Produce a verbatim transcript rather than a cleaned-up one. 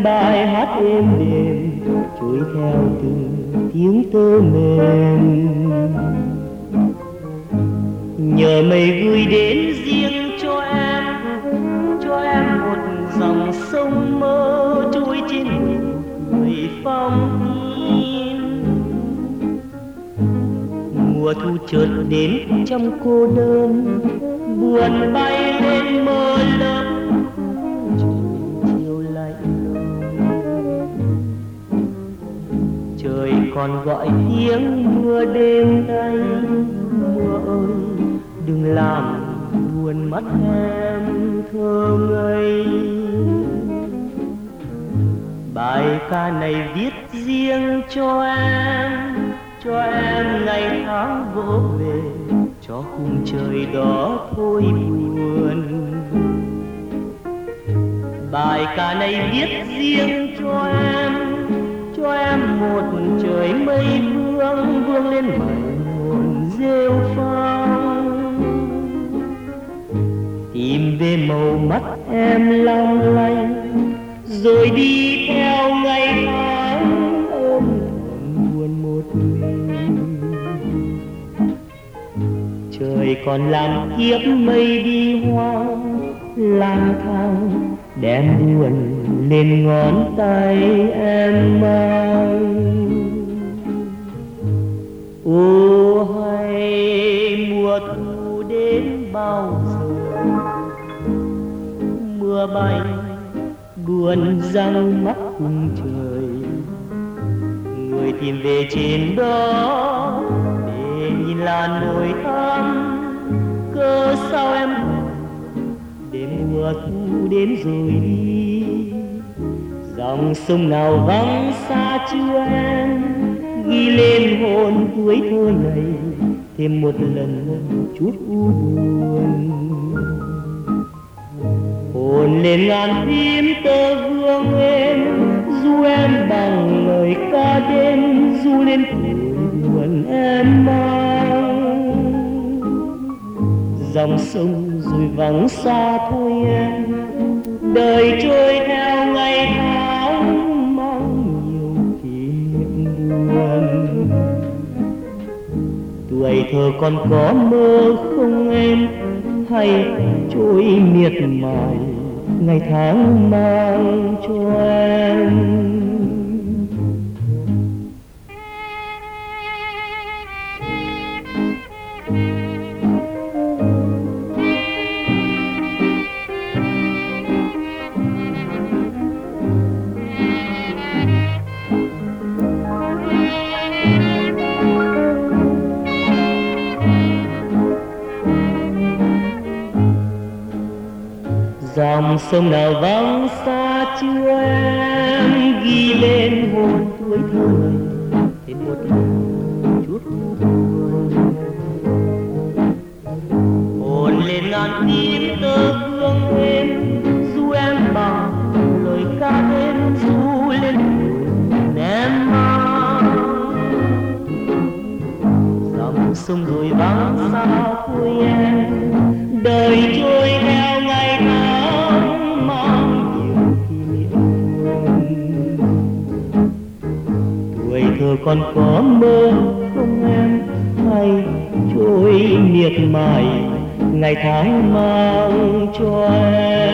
bài hát êm đềm trôi theo từng tiếng tơ mềm. Nhờ mây gửi đến riêng cho em, cho em một dòng sông mơ trôi trên mây phong tin. Mùa thu chợt đến trong cô đơn, buồn bay lên mơ lớn, chiều lạnh trời còn gọi tiếng mưa đêm nay. Mưa ơi đừng làm buồn mắt em thơ ngây. Bài ca này viết riêng cho em, cho em ngày tháng vỗ về, cho khung trời đó thôi buồn. Bài ca này viết riêng cho em, cho em một trời mây vương vương lên mây hồn rêu phong. Tìm về màu mắt em long lanh, rồi đi theo ngày tháng ôm buồn một mình. Trời còn làm kiếp mây đi hoang, lang thang đem buồn lên ngón tay em mang. Ô hay mùa thu đến bao giờ, mưa bay buồn răng mắt khung trời. Người tìm về trên đó để nhìn là nỗi thắm, cớ sao em để mùa thu đến rồi đi. Dòng sông nào vắng xa chưa em, ghi lên hồn tuổi thơ này thêm một lần chút u buồn. Hồn lên ngàn phím tơ vương em, du em bằng lời ca đêm, du lên tuổi buồn em mang. Dòng sông rồi vắng xa thôi em, đời trôi theo ngày tháng mang nhiều kỷ niệm buồn. Tuổi thơ còn có mơ không em, hay trôi miệt mài ngày tháng mang cho em. Dòng sông nào vắng xa chưa em, ghi lên hồn tuổi thơ này thêm một lần chút buồn. Hồn lên ngàn tiếng tơ vương em, du em bằng lời ca đêm, du lên buồn em mang. Dòng sông rồi vắng xa thôi em, đời trôi theo ngày tháng mang nhiều kỷ niệm buồn. Tuổi thơ còn có mơ không em, hay trôi miệt mài ngày tháng mang cho em.